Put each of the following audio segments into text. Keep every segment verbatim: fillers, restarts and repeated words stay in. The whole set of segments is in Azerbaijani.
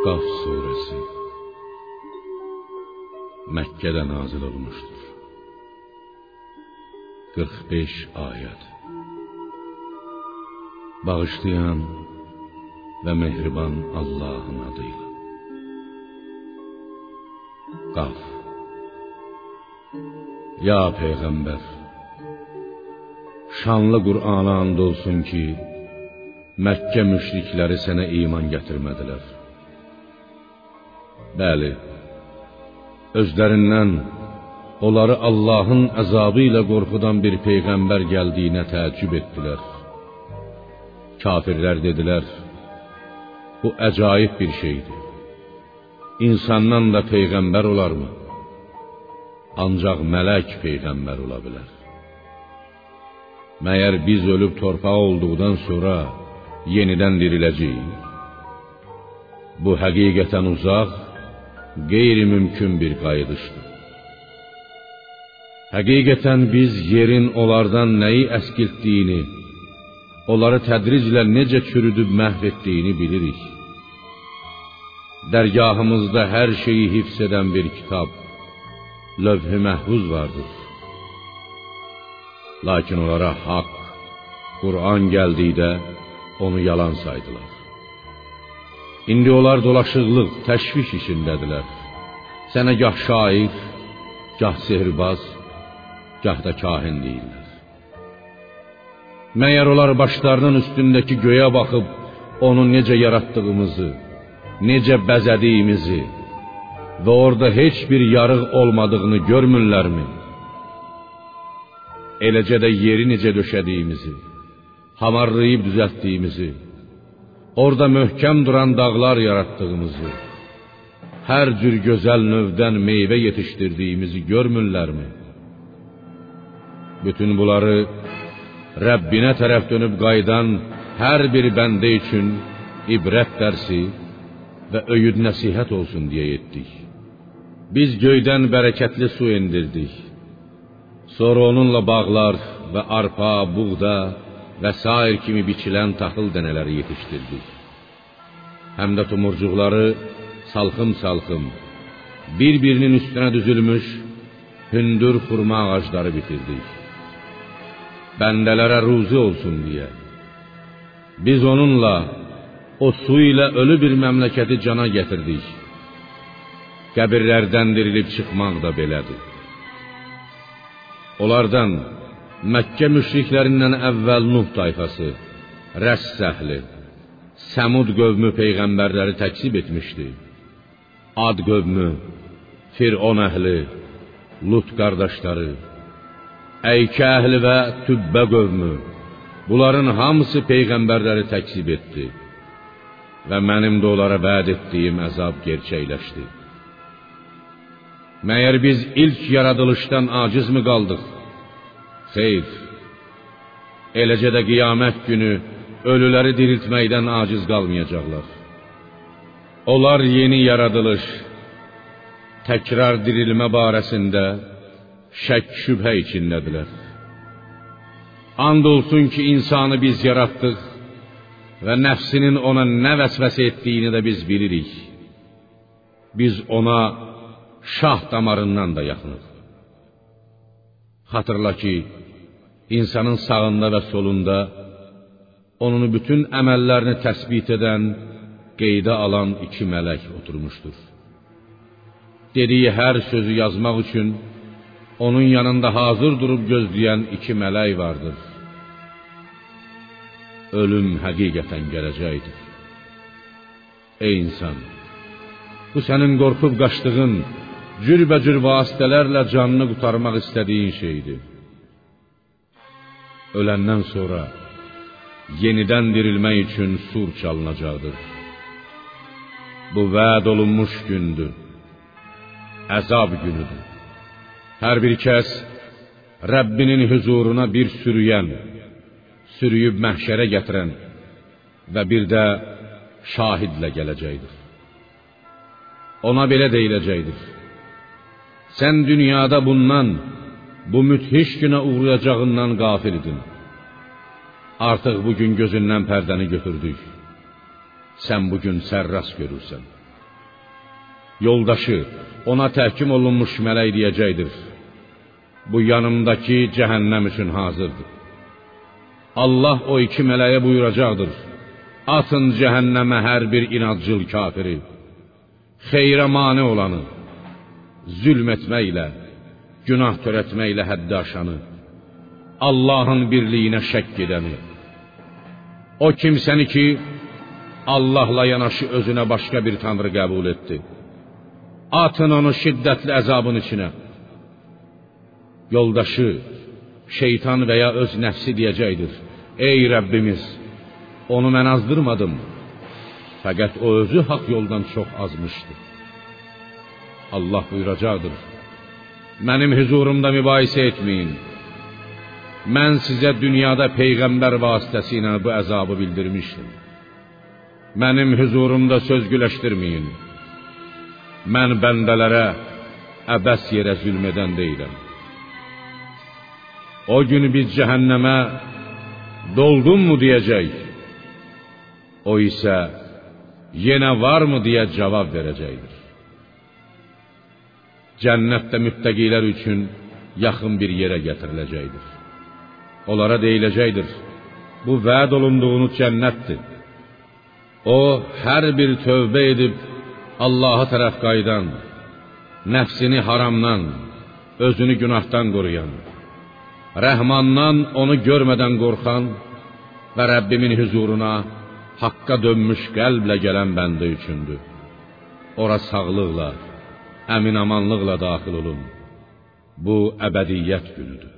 Qaf suresi Məkkədə nazil olmuşdur. qırx beş ayət. Bağışlayan və mehriban Allahın adıyla. Qaf. Ya Peyğəmbər, şanlı Qur'ana and olsun ki, Məkkə müşrikləri sənə iman gətirmədilər. Bəli, özlərindən onları Allahın əzabı ilə qorxudan bir Peyğəmbər gəldiyinə təəccüb etdilər. Kafirlər dedilər, bu əcaib bir şeydir. İnsandan da Peyğəmbər olarmı? Ancaq mələk Peyğəmbər ola bilər. Məyər biz ölüb torpaq olduqdan sonra yenidən diriləcəyik? Bu həqiqətən uzaq, qeyri-mümkün bir qayıdışdır. Həqiqətən biz yerin onlardan nəyi əskiltdiyini, onları tədriclə necə çürüdüb məhv etdiyini bilirik. Dərgahımızda hər şeyi hifz edən bir kitab, lövh-i məhfuz vardır. Lakin onlara haqq, Qur'an gəldikdə onu yalan saydılar. İndi onlar dolaşıqlıq, təşviş içindədirlər. Sənə gah şair, gah sihirbaz, gah da kahin deyirlər. Məyər onlar başlarının üstündəki göyə baxıb onu necə yaratdığımızı, necə bəzədiyimizi və orada heç bir yarıq olmadığını görmürlərmi? Eləcə də yeri necə döşədiyimizi, hamarlayıb düzəltdiyimizi, orada möhkəm duran dağlar yaratdığımızı, hər cür gözəl növdən meyvə yetişdirdiyimizi görmürlərmi? Bütün bunları Rəbbinə tərəf dönüb qayıdan hər bir bəndə üçün ibrət dərsi və öyüd nəsihət olsun deyə etdik. Biz göydən bərəkətli su endirdik. Sonra onunla bağlar və arpa, buğda və sair kimi biçilən taxıl dənələri yetişdirdik. Həm də tumurcuqları salxım-salxım, bir-birinin üstünə düzülmüş hündür xurma ağacları bitirdik. Bəndələrə ruzi olsun deyə. Biz onunla, o su ilə ölü bir məmləkəti cana gətirdik. Qəbirlərdən dirilib çıxmaq da belədir. Onlardan Məkkə müşriklərindən əvvəl Nuh tayfası, Rəss əhli, Səmud qövmü peyğəmbərləri təksib etmişdi. Ad qövmü, Firon əhli, Lut qardaşları, Əykə əhli və Tübbə qövmü, bunların hamısı peyğəmbərləri təksib etdi və mənim də onlara vəd etdiyim əzab gerçəkləşdi. Məyər biz ilk yaradılışdan aciz mi qaldıq? Xeyr, eləcə də qiyamət günü ölüləri diriltməkdən aciz qalmayacaqlar. Onlar yeni yaradılış, təkrar dirilmə barəsində şək şübhə içindədirlər. And olsun ki, insanı biz yaratdıq və nəfsinin ona nə vəsvəsə etdiyini də biz bilirik. Biz ona şah damarından da yaxınıq. Xatırla ki, insanın sağında və solunda onun bütün əməllərini təsbit edən, qeydə alan iki mələk oturmuşdur. Dediyi hər sözü yazmaq üçün onun yanında hazır durub gözləyən iki mələk vardır. Ölüm həqiqətən gələcəkdir. Ey insan, bu sənin qorxub qaçdığın, cürbəcür vasitələrlə canını qurtarmaq istədiyin şeydir. Öləndən sonra yenidən dirilmək üçün sur çalınacaqdır. Bu vəd olunmuş gündür, əzab günüdür. Hər bir kəs Rəbbinin huzuruna bir sürüyən, sürüyüb məhşərə gətirən və bir də şahidlə gələcəkdir. Ona belə deyiləcəkdir: sən dünyada bundan, bu müthiş günə uğrayacağından qafil idin. Artıq bugün gözündən pərdəni götürdük. Sən bugün sərras görürsən. Yoldaşı ona təhkim olunmuş mələk deyəcəkdir: bu yanımdakı cəhənnəm üçün hazırdır. Allah o iki mələyə buyuracaqdır: atın cəhənnəmə hər bir inadcıl kafiri, xeyrə mane olanı, zülm etməklə, günah törətməklə həddi aşanı, Allahın birliyinə şəkk edəni, o kimsəni ki, Allahla yanaşı özünə başqa bir tanrı qəbul etdi. Atın onu şiddətli əzabın içinə. Yoldaşı, şeytan və ya öz nəfsi deyəcəkdir: ey Rəbbimiz, onu mən azdırmadım, fəqət o özü haqq yoldan çox azmışdı. Allah buyuracaqdır: mənim huzurumda mübahisə etməyin. Mən sizə dünyada peyğəmbər vasitəsilə bu əzabı bildirmişdim. Mənim huzurumda söz güləşdirməyin. Mən bəndələrə əbəs yerə zülm edən deyiləm. O gün biz cəhənnəmə doldunmu deyəcək. O isə yenə varmı deyə cavab verəcəkdir. Cənnətdə müttəqilər üçün yaxın bir yerə gətiriləcəkdir. Onlara deyiləcəkdir: bu vəd olunduğunuz cənnətdir. O, hər bir tövbə edib Allaha tərəf qayıdan, nəfsini haramdan, özünü günahdan qoruyan, Rəhmandan onu görmədən qorxan və Rəbbimin huzuruna haqqa dönmüş qəlblə gələn bəndə üçündür. Ora sağlıqla, əmin-amanlıqla daxil olun. Bu əbədiyyət günüdür.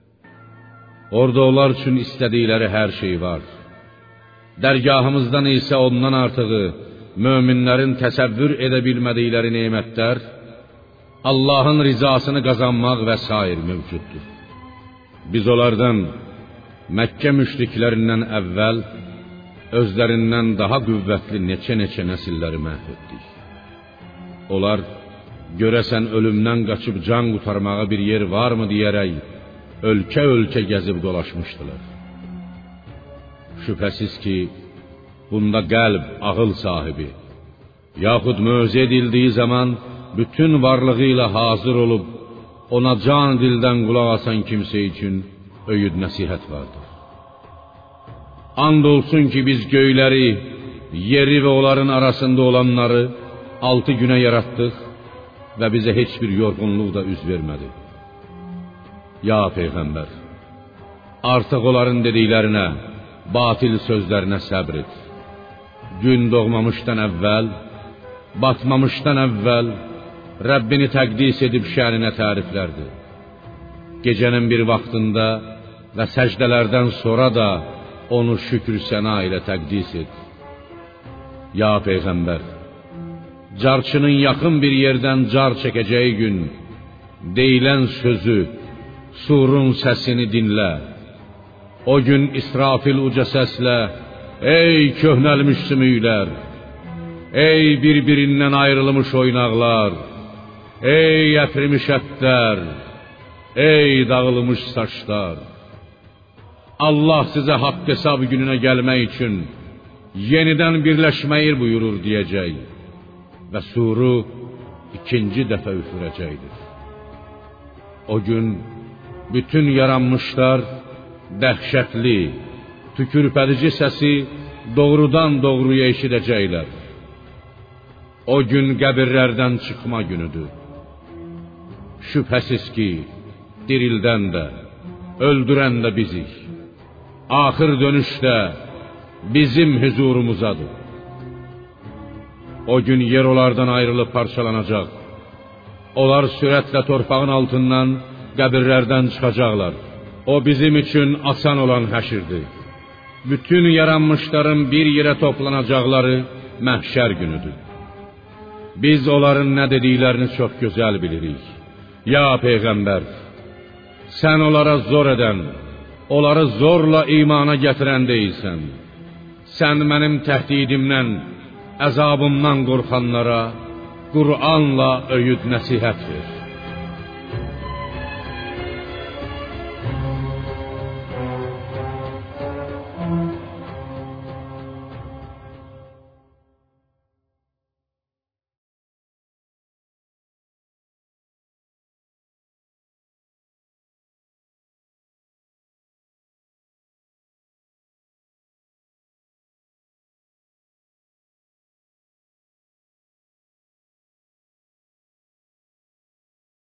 Orada onlar üçün istədikləri hər şey var. Dərgahımızdan isə ondan artığı, möminlərin təsəvvür edə bilmədikləri nemətlər, Allahın rizasını qazanmaq və sair mövcuddur. Biz onlardan Məkkə müşriklərindən əvvəl özlərindən daha qüvvətli neçə-neçə nəsilləri məhv etdik. Onlar görəsən ölümdən qaçıb can qurtarmağa bir yer varmı deyərək ölkə-ölkə gəzib dolaşmışdılar. Şübhəsiz ki, bunda qəlb, ağıl sahibi, yaxud möcüzə edildiyi zaman bütün varlığı ilə hazır olub, ona can dildən qulaq asan kimsə üçün öyüd nəsihət vardır. And olsun ki, biz göyləri, yeri və onların arasında olanları altı günə yaratdıq və bizə heç bir yorğunluq da üz vermədi. Ya Peyğəmbər, artıq onların dediklərinə, batil sözlərinə səbr et. Gün doğmamışdan əvvəl, batmamışdan əvvəl Rəbbini təqdis edib şəninə təriflərdi. Gecənin bir vaxtında və səcdələrdən sonra da onu şükür səna ilə təqdis et. Ya Peyğəmbər, carçının yaxın bir yerdən car çəkəcəyi gün deyilən sözü, surun səsini dinlə. O gün İsrafil uca səslə: ey köhnəlmiş sümüklər, ey bir-birindən ayrılmış oynaqlar, ey əprimiş ətlər, ey dağılmış saçlar, Allah sizə haqq hesab gününə gəlmək üçün yenidən birləşməyi buyurur deyəcək və suru ikinci dəfə üfürəcəkdir. O gün bütün yaranmışlar dəhşətli, tükürpədici səsi doğrudan doğruya eşidəcəklər. O gün qəbirlərdən çıxma günüdür. Şübhəsiz ki, dirildən də, öldürən də bizik. Axır dönüşdə bizim huzurumuzadır. O gün yer onlardan ayrılıb parçalanacaq. Onlar sürətlə torpağın altından qəbirlərdən çıxacaqlar. O bizim üçün asan olan həşirdir. Bütün yaranmışların bir yerə toplanacaqları məhşər günüdür. Biz onların nə dediklərini çox gözəl bilirik. Ya Peyğəmbər, sən onlara zor edən, onları zorla imana gətirən deyilsən. Sən mənim təhdidimdən, əzabımdan qorxanlara Qur'anla öyüd nəsihət ver.